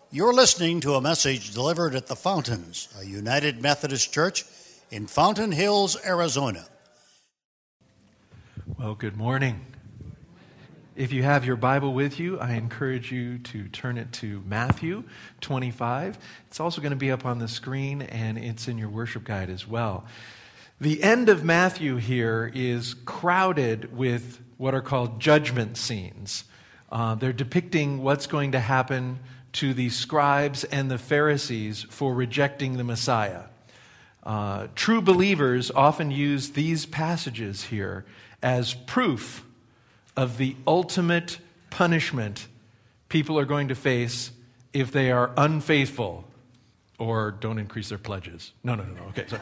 You're listening to a message delivered at the Fountains, a United Methodist Church in Fountain Hills, Arizona. Well, good morning. If you have your Bible with you, I encourage you to turn it to Matthew 25. It's also going to be up on the screen, and it's in your worship guide as well. The end of Matthew here is crowded with what are called judgment scenes. They're depicting what's going to happen to the scribes and the Pharisees for rejecting the Messiah. True believers often use these passages here as proof of the ultimate punishment people are going to face if they are unfaithful or don't increase their pledges. No. Okay, sorry.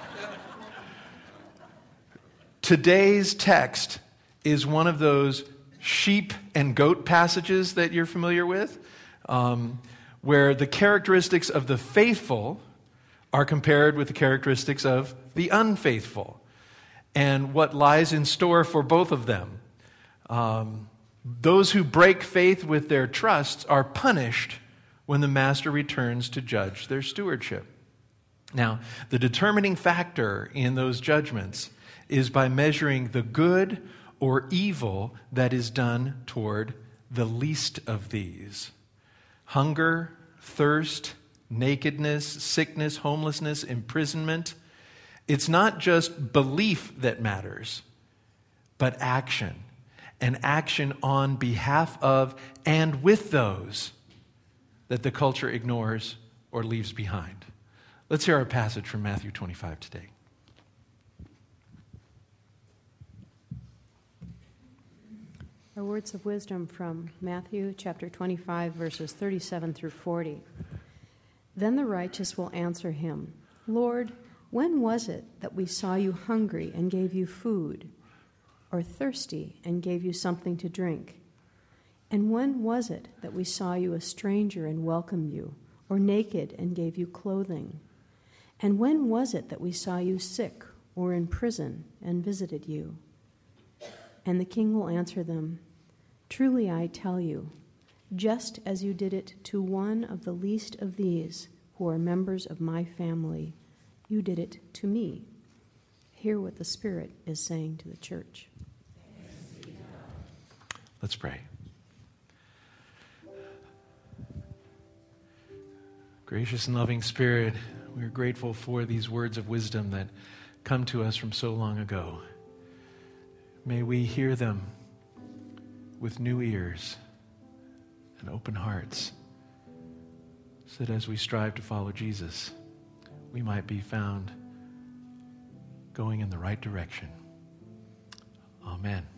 Today's text is one of those sheep and goat passages that you're familiar with, where the characteristics of the faithful are compared with the characteristics of the unfaithful, and what lies in store for both of them. Those who break faith with their trusts are punished when the master returns to judge their stewardship. Now, the determining factor in those judgments is by measuring the good or evil that is done toward the least of these. Hunger, thirst, nakedness, sickness, homelessness, imprisonment. It's not just belief that matters, but action. And action on behalf of and with those that the culture ignores or leaves behind. Let's hear our passage from Matthew 25 today. Our words of wisdom from Matthew chapter 25, verses 37 through 40. Then the righteous will answer him, Lord, when was it that we saw you hungry and gave you food, or thirsty and gave you something to drink? And when was it that we saw you a stranger and welcomed you, or naked and gave you clothing? And when was it that we saw you sick or in prison and visited you? And the king will answer them, Truly I tell you, just as you did it to one of the least of these who are members of my family, you did it to me. Hear what the Spirit is saying to the church. Let's pray. Gracious and loving Spirit, we are grateful for these words of wisdom that come to us from so long ago. May we hear them with new ears and open hearts, so that as we strive to follow Jesus, we might be found going in the right direction. Amen.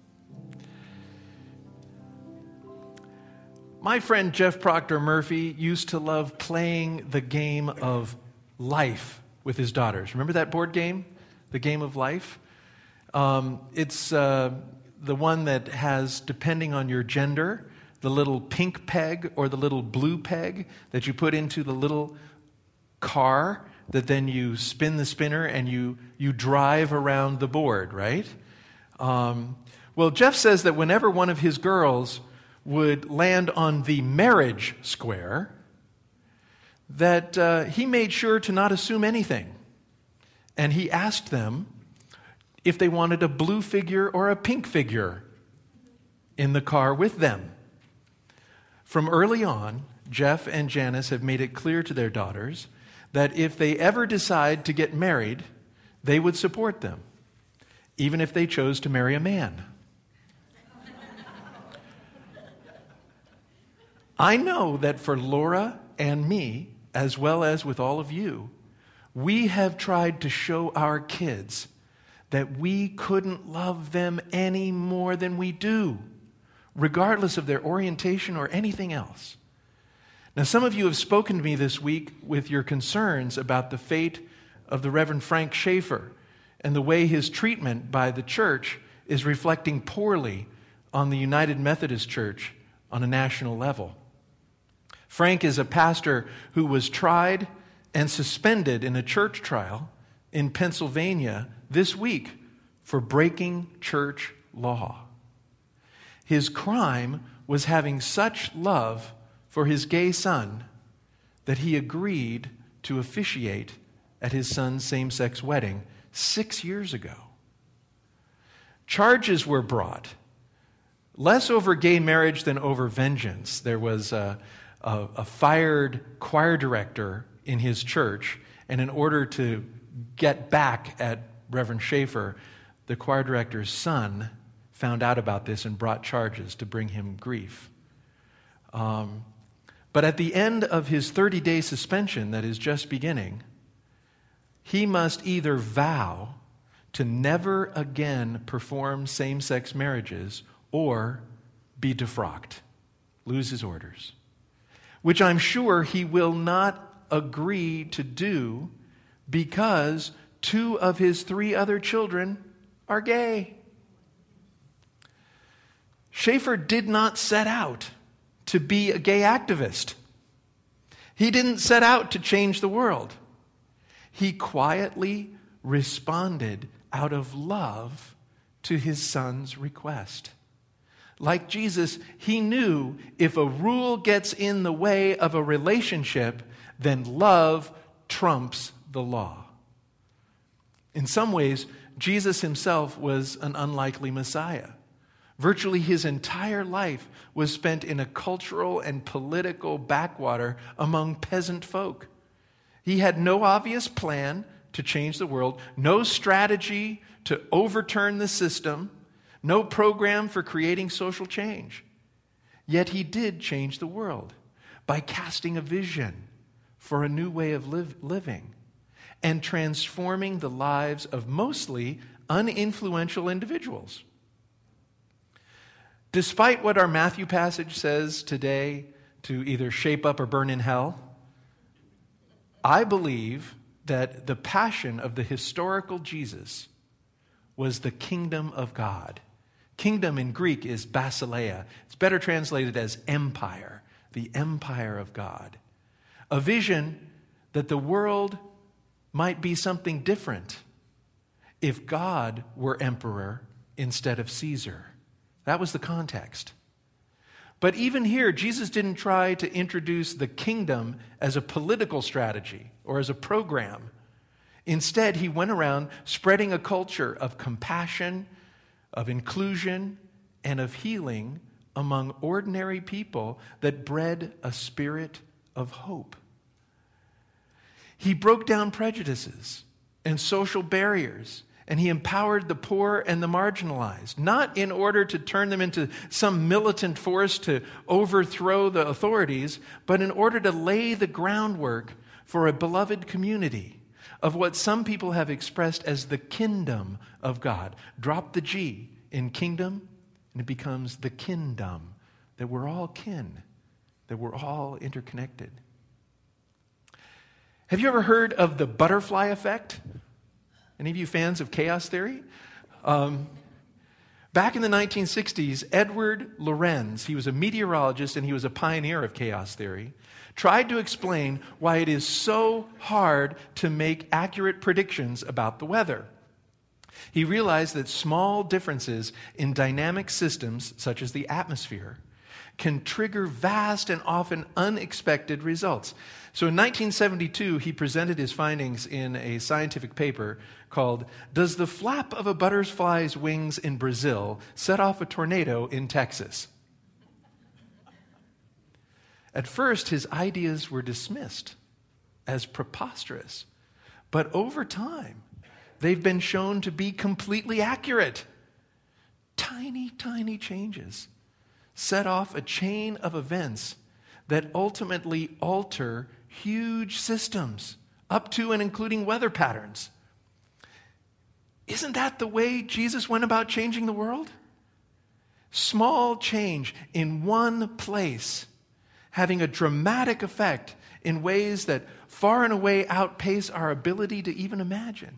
My friend Jeff Proctor Murphy used to love playing the game of life with his daughters. Remember that board game, the game of life? It's the one that has, depending on your gender, the little pink peg or the little blue peg that you put into the little car that then you spin the spinner and you drive around the board, right? Well, Jeff says that whenever one of his girls would land on the marriage square, that he made sure to not assume anything. And he asked them if they wanted a blue figure or a pink figure in the car with them. From early on, Jeff and Janice have made it clear to their daughters that if they ever decide to get married, they would support them, even if they chose to marry a man. I know that for Laura and me, as well as with all of you, we have tried to show our kids that we couldn't love them any more than we do, regardless of their orientation or anything else. Now, some of you have spoken to me this week with your concerns about the fate of the Reverend Frank Schaefer and the way his treatment by the church is reflecting poorly on the United Methodist Church on a national level. Frank is a pastor who was tried and suspended in a church trial in Pennsylvania this week for breaking church law. His crime was having such love for his gay son that he agreed to officiate at his son's same-sex wedding 6 years ago. Charges were brought, less over gay marriage than over vengeance. There was a fired choir director in his church, and in order to get back at Reverend Schaefer, the choir director's son found out about this and brought charges to bring him grief. But at the end of his 30-day suspension that is just beginning, he must either vow to never again perform same-sex marriages or be defrocked, lose his orders, which I'm sure he will not agree to do because 2 of his 3 other children are gay. Schaefer did not set out to be a gay activist. He didn't set out to change the world. He quietly responded out of love to his son's request. Like Jesus, he knew if a rule gets in the way of a relationship, then love trumps the law. In some ways, Jesus himself was an unlikely Messiah. Virtually his entire life was spent in a cultural and political backwater among peasant folk. He had no obvious plan to change the world, no strategy to overturn the system, no program for creating social change. Yet he did change the world by casting a vision for a new way of living and transforming the lives of mostly uninfluential individuals. Despite what our Matthew passage says today to either shape up or burn in hell, I believe that the passion of the historical Jesus was the kingdom of God. Kingdom in Greek is basileia. It's better translated as empire, the empire of God. A vision that the world might be something different if God were emperor instead of Caesar. That was the context. But even here, Jesus didn't try to introduce the kingdom as a political strategy or as a program. Instead, he went around spreading a culture of compassion, of inclusion, and of healing among ordinary people that bred a spirit of hope. He broke down prejudices and social barriers, and he empowered the poor and the marginalized, not in order to turn them into some militant force to overthrow the authorities, but in order to lay the groundwork for a beloved community of what some people have expressed as the kingdom of God. Drop the G in kingdom, and it becomes the kingdom, that we're all kin, that we're all interconnected. Have you ever heard of the butterfly effect? Any of you fans of chaos theory? Back in the 1960s, Edward Lorenz, he was a meteorologist and he was a pioneer of chaos theory, tried to explain why it is so hard to make accurate predictions about the weather. He realized that small differences in dynamic systems, such as the atmosphere, can trigger vast and often unexpected results. So in 1972, he presented his findings in a scientific paper called "Does the Flap of a Butterfly's Wings in Brazil Set Off a Tornado in Texas?" At first, his ideas were dismissed as preposterous, but over time, they've been shown to be completely accurate. Tiny, tiny changes set off a chain of events that ultimately alter huge systems, up to and including weather patterns. Isn't that the way Jesus went about changing the world? Small change in one place, having a dramatic effect in ways that far and away outpace our ability to even imagine.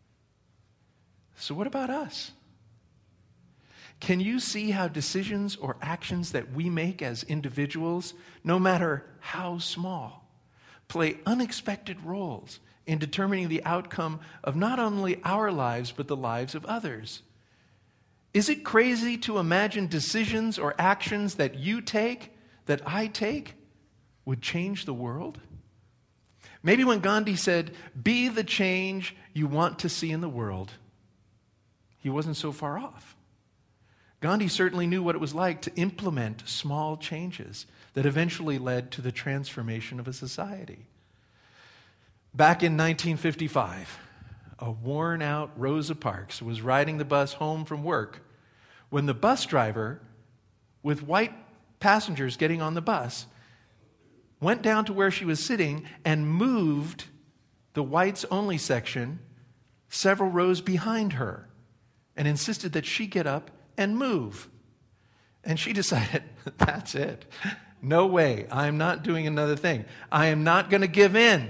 So what about us? Can you see how decisions or actions that we make as individuals, no matter how small, play unexpected roles in determining the outcome of not only our lives, but the lives of others? Is it crazy to imagine decisions or actions that you take, that I take, would change the world? Maybe when Gandhi said, "Be the change you want to see in the world," he wasn't so far off. Gandhi certainly knew what it was like to implement small changes that eventually led to the transformation of a society. Back in 1955, a worn-out Rosa Parks was riding the bus home from work when the bus driver, with white passengers getting on the bus, went down to where she was sitting and moved the whites-only section several rows behind her and insisted that she get up and move. And she decided, that's it. No way. I'm not doing another thing. I am not going to give in.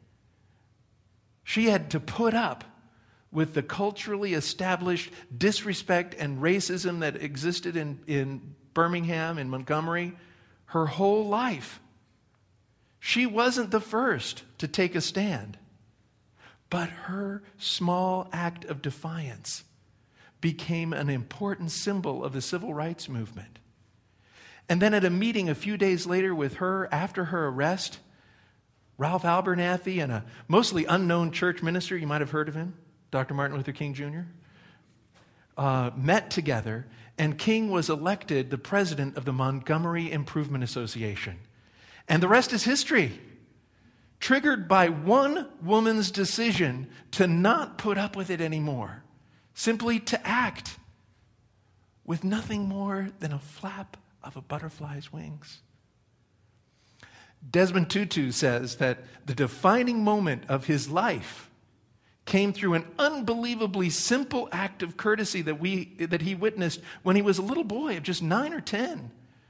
She had to put up with the culturally established disrespect and racism that existed in Birmingham and Montgomery her whole life. She wasn't the first to take a stand, but her small act of defiance became an important symbol of the civil rights movement. And then at a meeting a few days later with her, after her arrest, Ralph Abernathy and a mostly unknown church minister, you might have heard of him, Dr. Martin Luther King Jr., met together, and King was elected the president of the Montgomery Improvement Association. And the rest is history. Triggered by one woman's decision to not put up with it anymore, simply to act with nothing more than a flap of a butterfly's wings. Desmond Tutu says that the defining moment of his life came through an unbelievably simple act of courtesy that he witnessed when he was a little boy of just 9 or 10.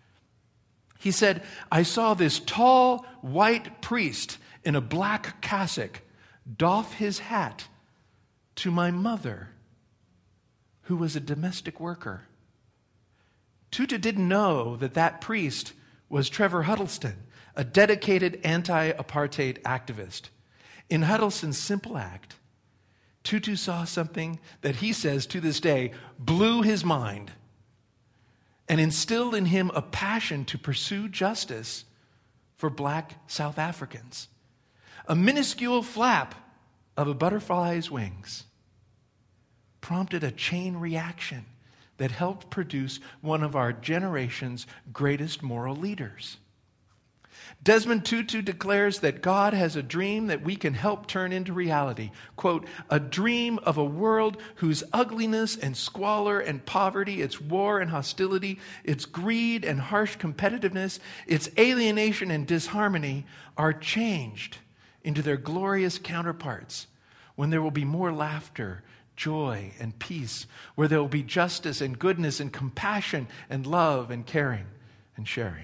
He said, "I saw this tall white priest in a black cassock doff his hat to my mother, who was a domestic worker." Tutu didn't know that priest was Trevor Huddleston, a dedicated anti-apartheid activist. In Huddleston's simple act, Tutu saw something that he says to this day blew his mind and instilled in him a passion to pursue justice for black South Africans. A minuscule flap of a butterfly's wings prompted a chain reaction that helped produce one of our generation's greatest moral leaders. Desmond Tutu declares that God has a dream that we can help turn into reality. Quote, "A dream of a world whose ugliness and squalor and poverty, its war and hostility, its greed and harsh competitiveness, its alienation and disharmony are changed into their glorious counterparts when there will be more laughter, joy, and peace, where there will be justice and goodness and compassion and love and caring and sharing."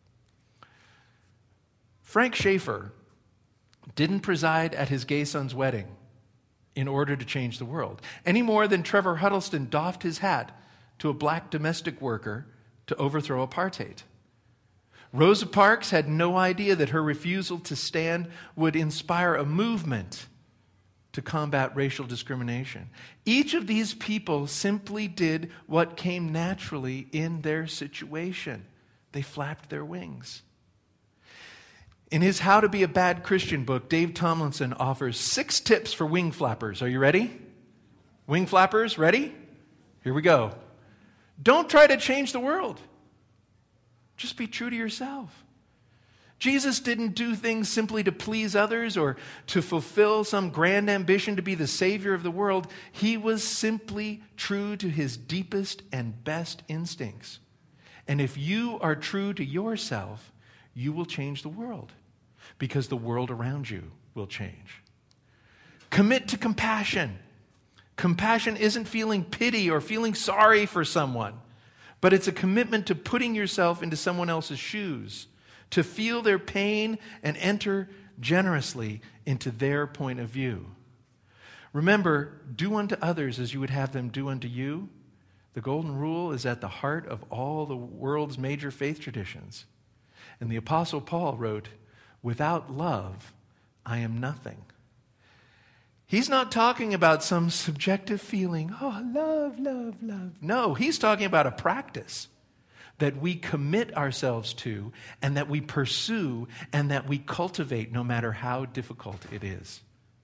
Frank Schaeffer didn't preside at his gay son's wedding in order to change the world, any more than Trevor Huddleston doffed his hat to a black domestic worker to overthrow apartheid. Rosa Parks had no idea that her refusal to stand would inspire a movement to combat racial discrimination. Each of these people simply did what came naturally in their situation. They flapped their wings. In his How to Be a Bad Christian book, Dave Tomlinson offers 6 tips for wing flappers. Are you ready? Wing flappers, ready? Here we go. Don't try to change the world. Just be true to yourself. Jesus didn't do things simply to please others or to fulfill some grand ambition to be the Savior of the world. He was simply true to his deepest and best instincts. And if you are true to yourself, you will change the world, because the world around you will change. Commit to compassion. Compassion isn't feeling pity or feeling sorry for someone, but it's a commitment to putting yourself into someone else's shoes, to feel their pain and enter generously into their point of view. Remember, do unto others as you would have them do unto you. The golden rule is at the heart of all the world's major faith traditions. And the Apostle Paul wrote, "Without love, I am nothing." He's not talking about some subjective feeling, oh, love, love, love. No, he's talking about a practice. that we commit ourselves to and that we pursue and that we cultivate no matter how difficult it is.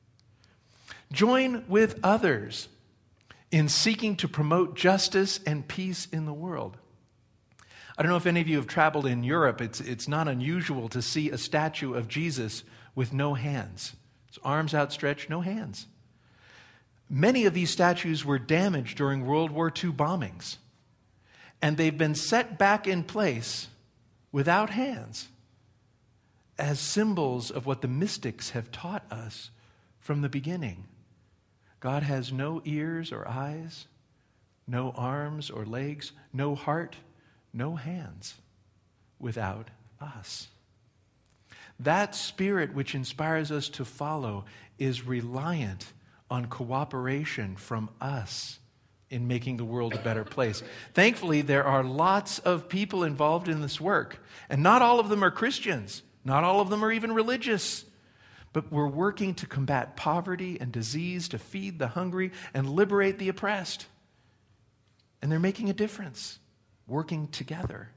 Join with others in seeking to promote justice and peace in the world. I don't know if any of you have traveled in Europe. It's not unusual to see a statue of Jesus with no hands. His arms outstretched, no hands. Many of these statues were damaged during World War II bombings, and they've been set back in place without hands as symbols of what the mystics have taught us from the beginning. God has no ears or eyes, no arms or legs, no heart, no hands without us. That spirit which inspires us to follow is reliant on cooperation from us in making the world a better place. Thankfully, there are lots of people involved in this work, and not all of them are Christians. Not all of them are even religious. But we're working to combat poverty and disease, to feed the hungry and liberate the oppressed. And they're making a difference, working together.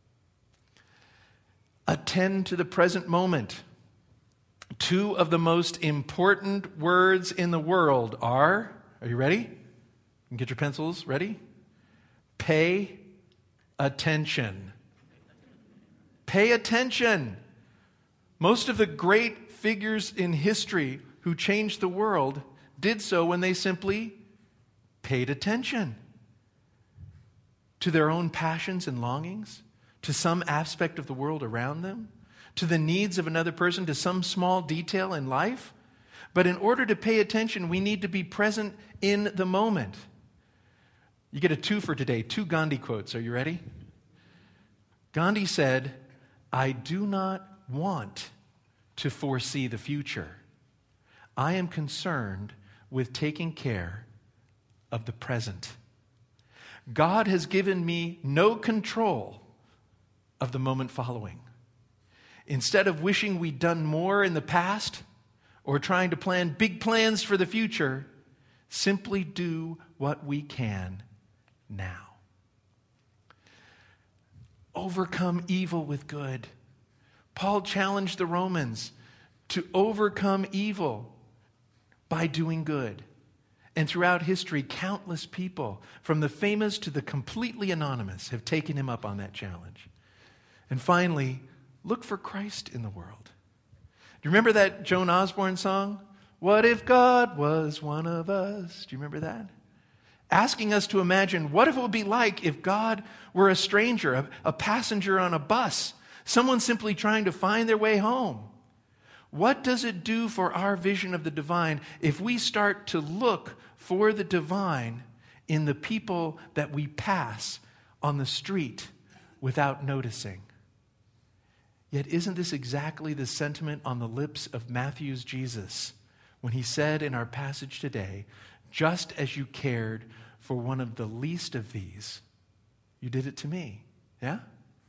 Attend to the present moment. Two of the most important words in the world are you ready? You can get your pencils ready? Pay attention. Pay attention. Most of the great figures in history who changed the world did so when they simply paid attention to their own passions and longings, to some aspect of the world around them, to the needs of another person, to some small detail in life. But in order to pay attention, we need to be present in the moment. You get a 2 for today, 2 Gandhi quotes. Are you ready? Gandhi said, "I do not want to foresee the future. I am concerned with taking care of the present. God has given me no control of the moment following. Instead of wishing we'd done more in the past or trying to plan big plans for the future, simply do what we can now." Overcome evil with good. Paul challenged the Romans to overcome evil by doing good. And throughout history, countless people, from the famous to the completely anonymous, have taken him up on that challenge. And finally, look for Christ in the world. Do you remember that Joan Osborne song? What if God was one of us? Do you remember that? Asking us to imagine what it would be like if God were a stranger, a passenger on a bus, someone simply trying to find their way home. What does it do for our vision of the divine if we start to look for the divine in the people that we pass on the street without noticing? Yet isn't this exactly the sentiment on the lips of Matthew's Jesus when he said in our passage today, "Just as you cared for one of the least of these, you did it to me." Yeah?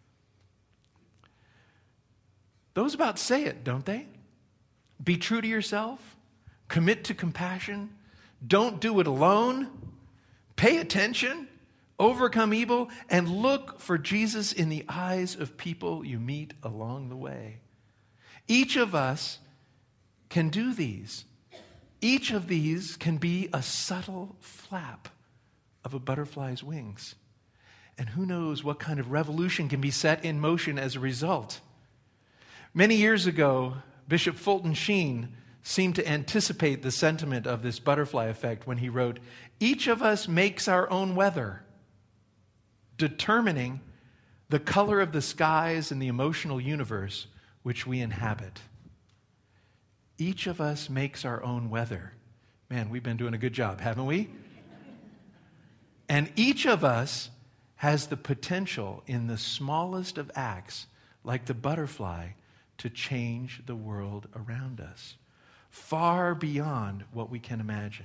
Those about say it, don't they? Be true to yourself. Commit to compassion. Don't do it alone. Pay attention. Overcome evil. And look for Jesus in the eyes of people you meet along the way. Each of us can do these. Each of these can be a subtle flap of a butterfly's wings. And who knows what kind of revolution can be set in motion as a result. Many years ago, Bishop Fulton Sheen seemed to anticipate the sentiment of this butterfly effect when he wrote, "Each of us makes our own weather, determining the color of the skies and the emotional universe which we inhabit." Each of us makes our own weather. Man, we've been doing a good job, haven't we? And each of us has the potential in the smallest of acts, like the butterfly, to change the world around us, far beyond what we can imagine.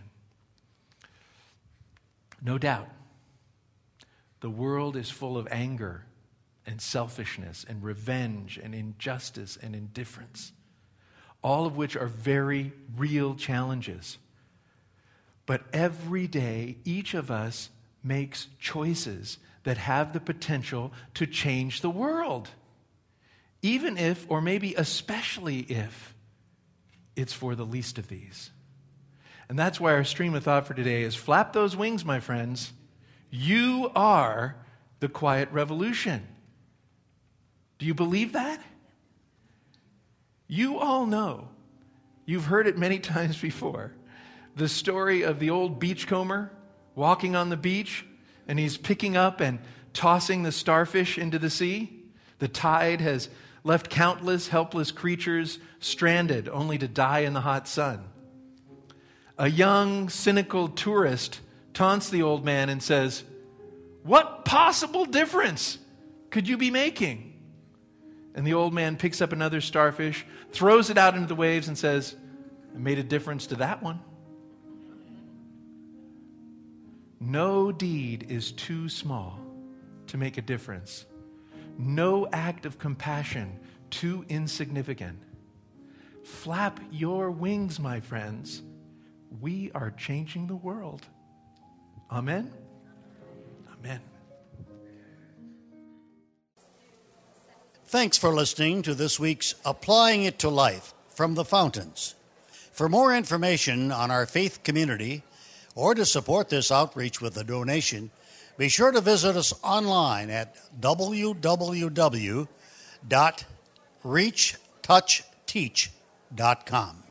No doubt, the world is full of anger and selfishness and revenge and injustice and indifference, all of which are very real challenges. But every day, each of us makes choices that have the potential to change the world, even if, or maybe especially if, it's for the least of these. And that's why our stream of thought for today is flap those wings, my friends. You are the quiet revolution. Do you believe that? You all know, you've heard it many times before, the story of the old beachcomber walking on the beach, and he's picking up and tossing the starfish into the sea. The tide has left countless helpless creatures stranded, only to die in the hot sun. A young, cynical tourist taunts the old man and says, "What possible difference could you be making?" And the old man picks up another starfish, throws it out into the waves, and says, "I made a difference to that one." No deed is too small to make a difference. No act of compassion too insignificant. Flap your wings, my friends. We are changing the world. Amen? Amen. Thanks for listening to this week's Applying It to Life from the Fountains. For more information on our faith community or to support this outreach with a donation, be sure to visit us online at www.reachtouchteach.com.